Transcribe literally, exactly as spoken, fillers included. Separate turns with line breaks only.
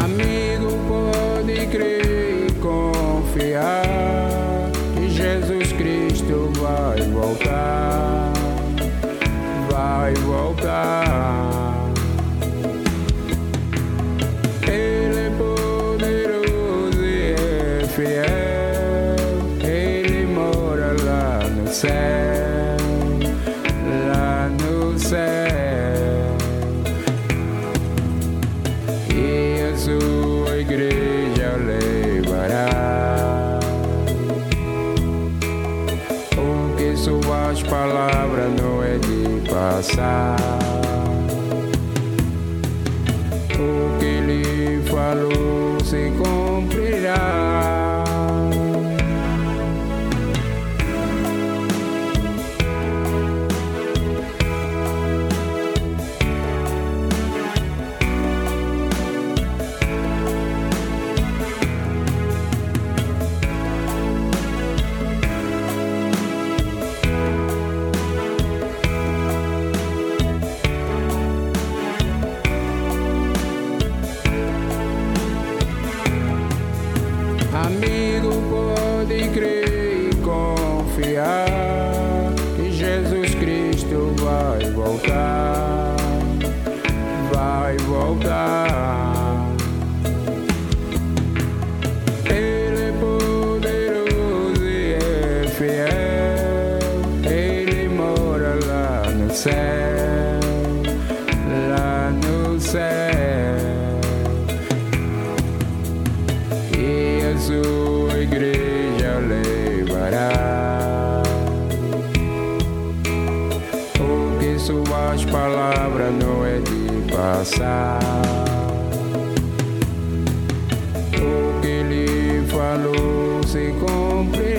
Amigo, pode crer e confiar que Jesus Cristo vai voltar, vai voltar. Ele é poderoso e é fiel, Ele mora lá no céu, lá no céu. E a sua igreja levará, porque suas palavras não é de passar. O que Ele falou se cumprirá. Amigo, pode crer e confiar que Jesus Cristo vai voltar, vai voltar. Ele é poderoso e é fiel, Ele mora lá no céu, lá no céu. E a sua igreja levará, porque suas palavras não é de passar. O que Ele falou se cumpre.